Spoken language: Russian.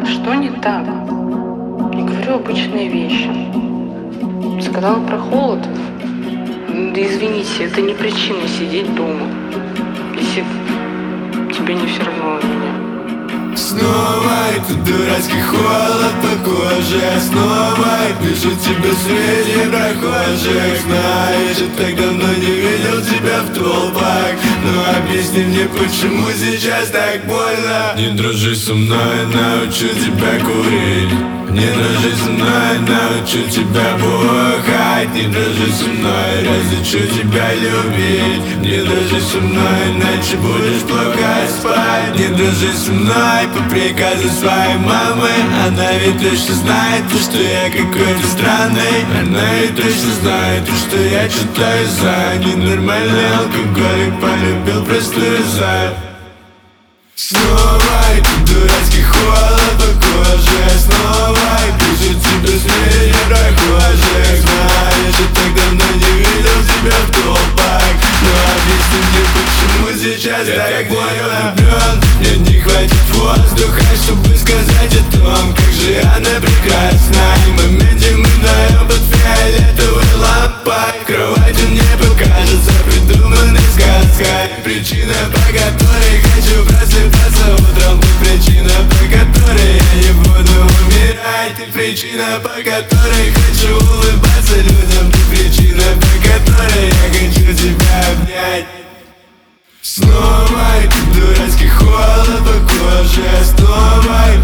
Что не так? Я говорю обычные вещи. Сказала про холод. Да извините, это не причина сидеть дома, если тебе не все равно на меня. Снова этот дурацкий холод по коже. Снова пишу тебе среди прохожих. Знаешь, я так давно не видел тебя в толпах. Но объясни мне, почему сейчас так больно. Не дружи со мной, научу тебя курить. Не дружи со мной, научу тебя бухать. Не дружи со мной, разучу тебя любить. Не дружи со мной, иначе будешь плохо спать. Не дружи со мной по приказу своей мамы. Она ведь точно знает, что я какой-то странный. Она ведь точно знает, что я читаю за ненормальный алкоголик, полюбил простую за. Снова этот дурацкий холод по коже. Снова пишу тебе среди прохожих. Знаешь, я так давно не видел тебя в толпах. Но объясни мне, почему сейчас я так влюблен. Мне не хватит воздуха, чтобы сказать о том, как же она прекрасна. И в моменте мы вдвоем под фиолетовой лампой. В кровати мне покажется придуманной сказкой. Причина, по которой хочу просыпаться утром. Ты причина, по которой я не буду умирать. Ты причина, по которой хочу улыбаться людям. Ты причина, по которой я хочу тебя обнять. Снова этот дурацкий холод по коже. Снова